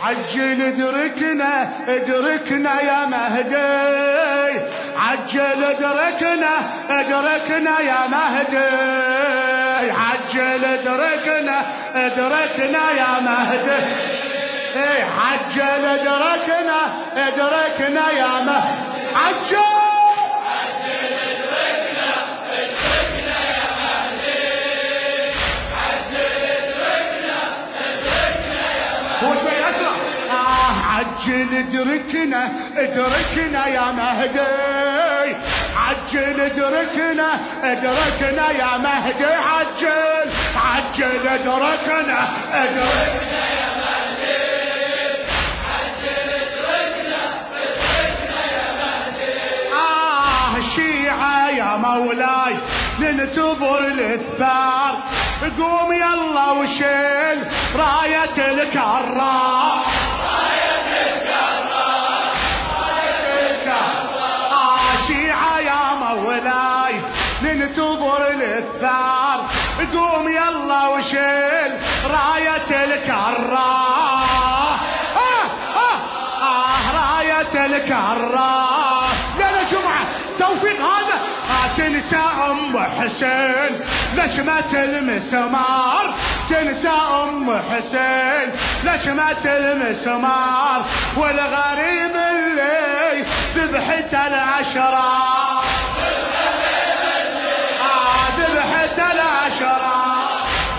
عجل ادركنا ادركنا يا مهدي، عجل ادركنا ادركنا يا مهدي، عجل ادركنا ادركنا يا مهدي، عجل ادركنا ادركنا يا مهدي، عجل عجل ادركنا ادركنا يا مهدي، عجل ادركنا ادركنا يا مهدي، عجل عجل ادركنا ادركنا يا مهدي، عجل ادركنا ادركنا يا مهدي. الشيعة يا مولاي ننتظر الثار، قوم يلا وشيل راية الكرار، شيعة يا مولاي ننتظر الثار، قوم يلا وشيل راية الكرار، راية الكرار. يا جمعة توفيق هذا تنسى ام حسين نشمة المسمار، تنسى ام حسين نشمة المسمار، والغريب اللي ذبحت الاشرار، ذبحت الاشرار،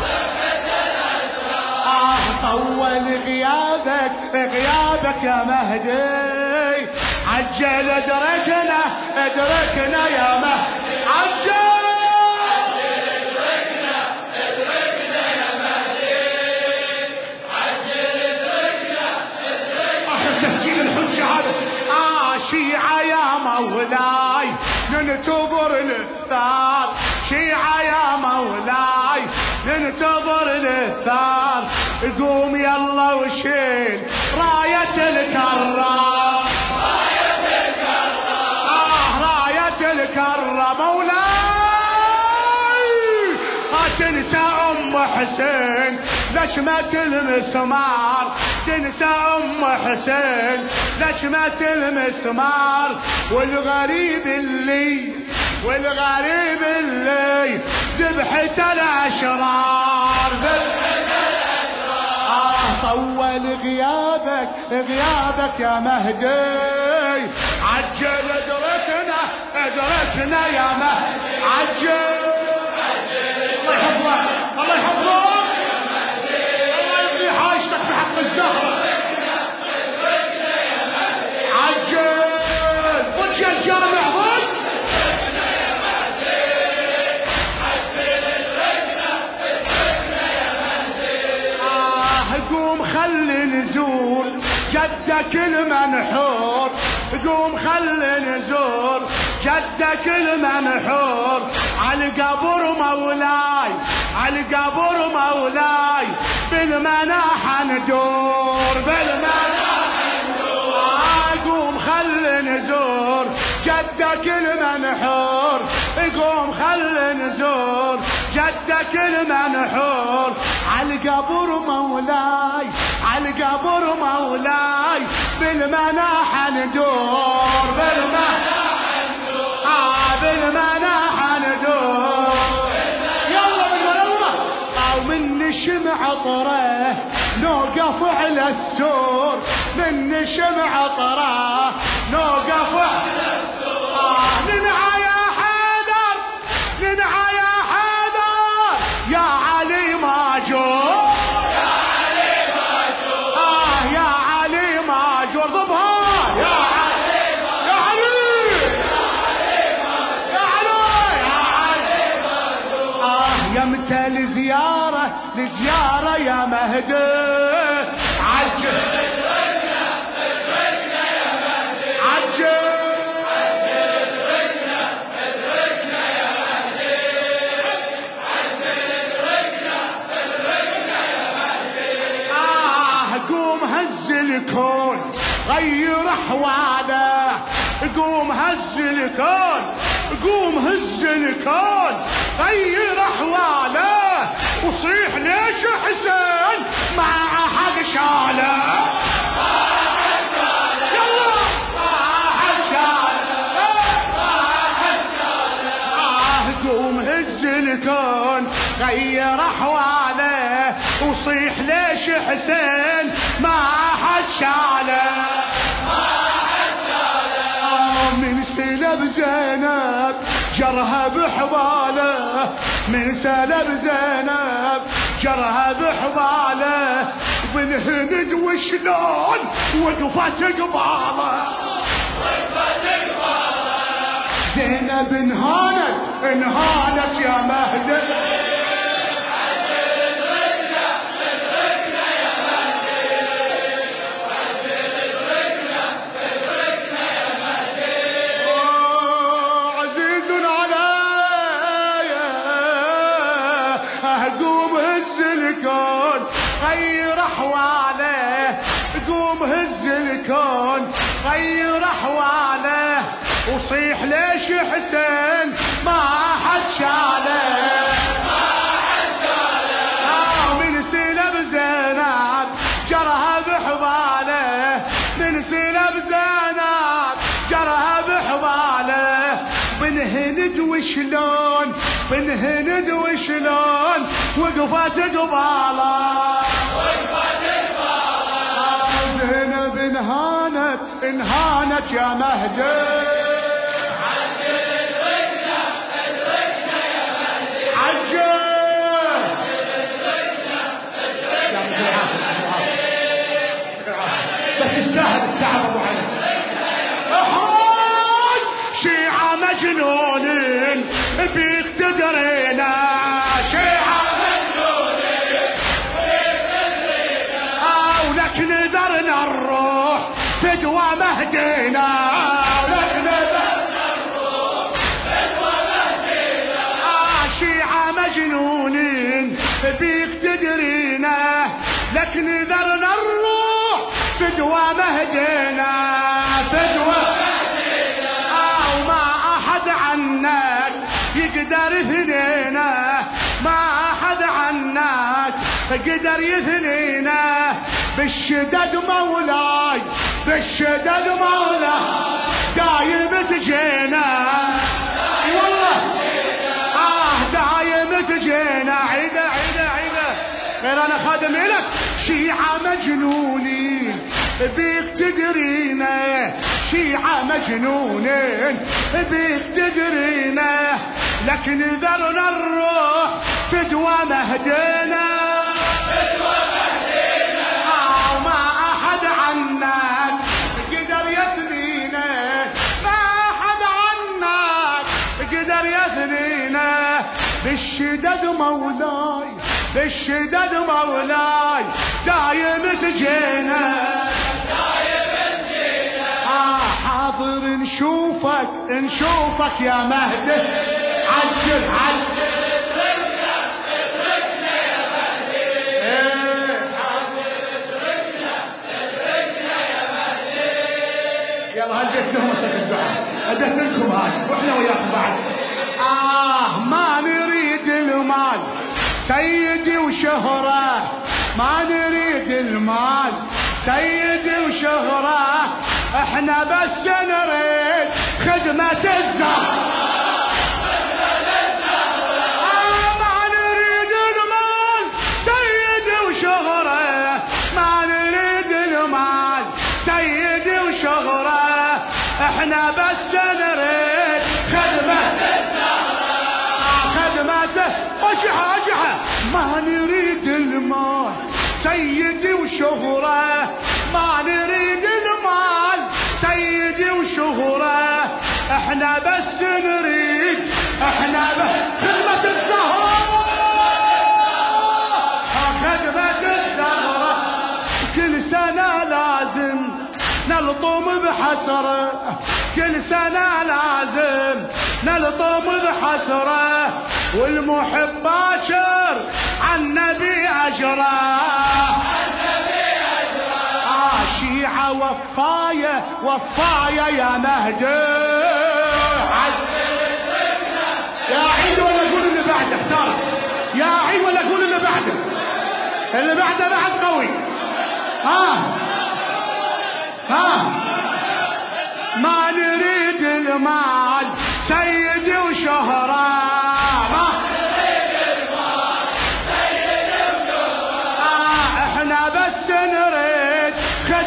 طول غيابك غيابك يا مهدي، عجل ادركنا ادركنا يا مهدي، عجل ادركنا ادركنا يا مهدي، عجل ادركنا ادركنا. تسجيل الحجة هذا. شيعة يا مولاي ننتظر الثار، شيعة يا مولاي ننتظر الثار، قوم يلا وشيل راية الكرار، راية الكرار، راية الكرار مولاي. تنسى ام حسين لشمة المسمار، تنسى ام حسين لشمة المسمار، والغريب اللي والغريب اللي ذبحت الاشرار، ذبحت الاشرار. طول غيابك غيابك يا مهدي، عجل ادركنا ادركنا يا مهدي، عجل الله يحفظك الله يحفظك، الله يقضي حاجتك بحق الزهرة، عجل ضج الجامع ضج، قوم خل نزور جدك المنحور، قوم خل نزور جدك المنحور، على قبر مولاي على قبر مولاي، بالمناحة ندور بالمناحة ندور. قوم خل نزور جدك المنحور، قوم خل نزور جدك المنحور، على قبر مولاي على قبر مولاي، بالمناحة ندور بالمناحة ندور، بالمناحة ندور. يلا بالمنورة ومن شمع طره نوقف على السور، من شمع طره نوقف على السور، ننعى يا حيدر ننعى يا حيدر، يا علي ماجور يا علي ماجور، يا علي ماجور ضبها، يا علي يا علي يا علي يا علي ماجور. يمتى لزيارة لزيارة يا مهدي، عجل ادركنا ادركنا يا مهدي، عجل ادركنا ادركنا يا مهدي، عجل ادركنا ادركنا يا مهدي. قوم هز الكون غير احواله، قوم هز الكون قوم هز الكون غير احواله، وصيح ليش حسين مع حق شاله، غير احواله وصيح ليش حسين ما حد شاله من سلب زينب جرها بحباله من سلب زينب جرها بحباله بن هند وشلون وقفت قباله زينب انهانت يا مهدي قوم هز الكون غير احواله قوم هز الكون غير احواله وصيح ليش حسين ما حد شاله من سلب زينب جرها بحباله من سلب زينب جرها بحباله بن هند وشلون بن هند وشلون وقفت قباله زينب انهانت يا مهدي بس يستاهل التعب ابو علي اخرج شيعة مجنونين بيك تدرينا شيعة مجنونين بيك تدرينا ولك نذرنا الروح فدوى مهدينا ولك نذرنا الروح فدوى مهدينا شيعة مجنونين بيك تدرينا لك نذرنا الروح فدوى مهدينا فدوى مهدينا وما احد عنك يقدر يثنينا ما احد عنك يقدر يثنينا بالشدد مولاي بالشدد مولاي دايم تجينا والله دايم تجينا عيده عيده عيده غير انا خادم لك شيعة مجنونين بيك تدرينا شيعة مجنونين بيك تدرينا لكن ذرنا الروح فدوى مهدينا فدوى مهدينا وما احد عنك قدر يثنينا ما احد عنك قدر يثنينا بالشدد مولاي بالشدد مولاي دايم تجينا دايم تجينا حاضر نشوفك يا مهدي عجل عجل اتركنا يا مهدي اتركنا يا مهدي يلا هديت لهم الدعاء هديت لكم هاي واحنا وياكم بعد ما نريد المال سيدي وشهرة ما نريد المال سيدي وشهرة احنا بس نريد خدمة الزهرة ما نريد المال سيدي وشهرة ما نريد المال سيدي وشهرة احنا بس نريد خدمة خدمته اجحة ما نريد المال سيدي وشهرة ما نريد المال سيدي وشهرة احنا بس نريد احنا بس خدمة الزهرة خدمة الزهرة كل سنة لازم نلطم بحسرة كل سنة لازم نلطم بحسرة والمحب باشر عالنبي أجره شيعة وفاية يا مهدي يا عيد ولا قول اللي بعده اختار يا عيد ولا قول اللي بعده اللي بعده بعد قوي ما نريد المال سيدي وشهرة ما نريد المال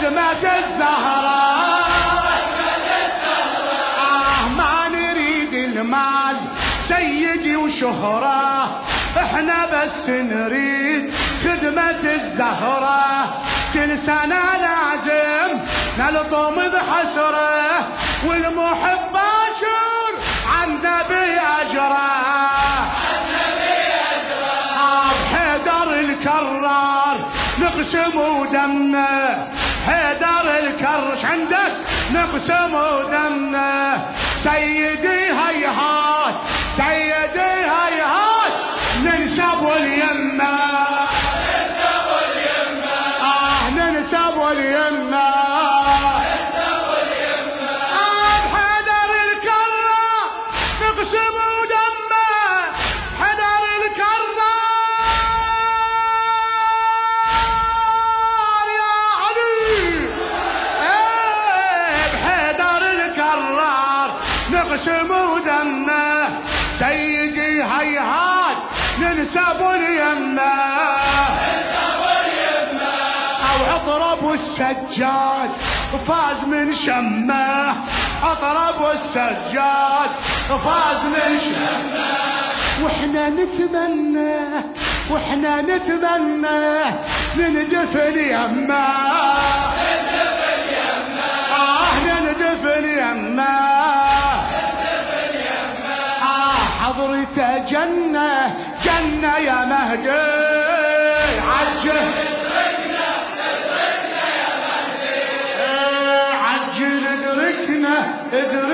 خدمة الزهراء ما نريد المال سيدي وشهرة، احنا بس نريد خدمة الزهرة. كل سنة لازم نلطم بحسرة، والمحب باشر عن نبي أجره. حيدر الكرار نقسم دمه، حيدر الكرش عندك نقسم دمه. سيدي هيهات سيدي هيهات ننسب اليمه، ننسب اليمه. حيدر الكرار نقسم دمه، حيدر الكرار نقسم دمه. سيدي هيهات ننسب اليمه، او اضرب السجاد فاز من شمه، اضرب السجاد فاز من شمه. واحنا نتمنى واحنا نتمنى نندفن يمه، نندفن يمه. حضرته جنة جنة يا مهدي، عجل عجل ادركنا ادركنا